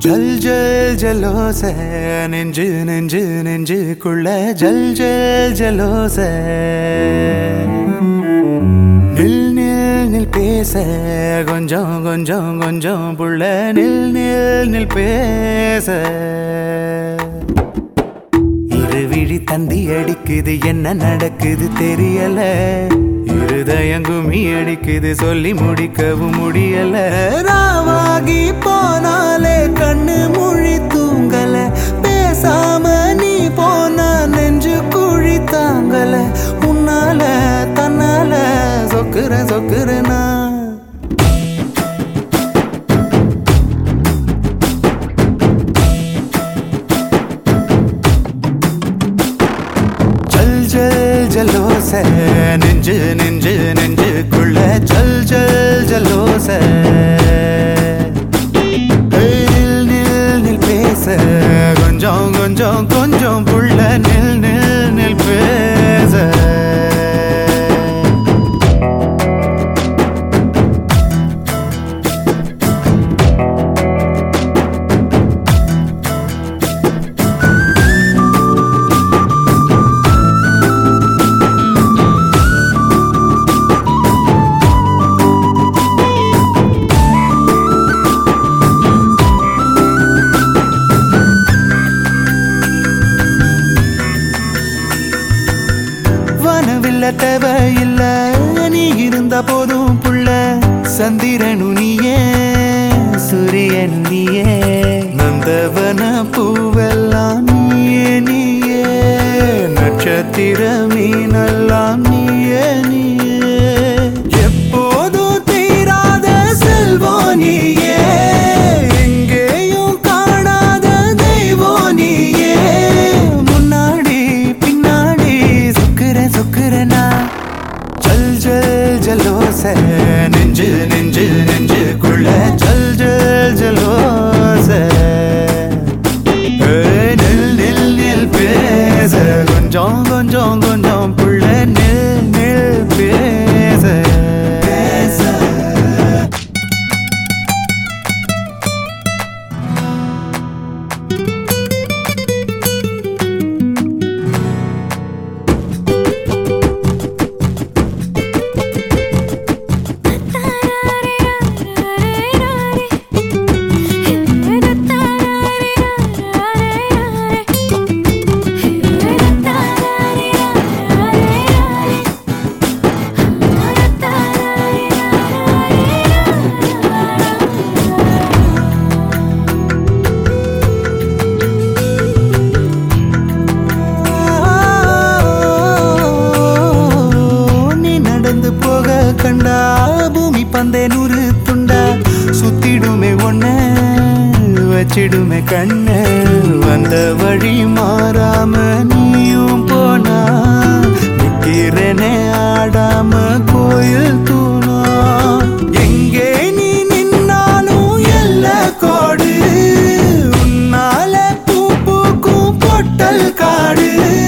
ஜல் ஜல் ஜலோச நெஞ்சு நெஞ்சு நெஞ்சுக்குள்ள ஜல் ஜல் ஜலோச நில் நில் நில் பேச கொஞ்சம் கொஞ்சம் கொஞ்சம் புள்ள நில் நில் நில் பேச இருவிழி தந்தி அடிக்குது என்ன நடக்குது தெரியல இருதயம் குமி அடிக்குது சொல்லி முடிக்கவும் முடியல ராவாகி போனாலே கண்ணு மொழி தூங்கல பேசாம நீ போனா நெஞ்சு குழி தாங்கல உன்னால தன்னால சொக்குற சொக்குறனா ஜல் ஜலோச நெஞ்சு நெஞ்சு நெஞ்சுக்குள்ள ஜல் ஜல் ஜலோச நில் நில் நில் பேச கொஞ்சம் கொஞ்சம் கொஞ்சம் புள்ள நில் நில் நில் பேச தேவையில்ல நீ இருந்த போதும் புள்ள சந்திரனு நீயே சூரியனு நீயே நந்தவன பூவெல்லாம் நீயே நீயே நட்சத்திர மீனெல்லாம் நீயே நீயே எப்போதும் தீராத செல்வம் நீயே எங்கேயும் காணாத தெய்வம் நீயே முன்னாடி பின்னாடி சொக்குற சொக்குறனா ஜல் ஜல் ஜலோச நெஞ்சு நெஞ்சு நெஞ்சுக்குள்ள ஜல் ஜல் ஜலோச நில் நில் நில் பேச கொஞ்சம் கொஞ்சம் கொஞ்சம் புள்ள நில் நில் பேச கண்டா பூமி பந்தே நூறு துண்டா சுத்திடுமே ஒன்ன வச்சிடுமே கண்ண வந்த வழி மாறாம நீயும் போனா நிக்கிறனே ஆடாம கோயில் தூணா எங்கே நீ நின்னாலும் எல்ல கோடு உன்னால பூ பூக்கும் பொட்டல் காடு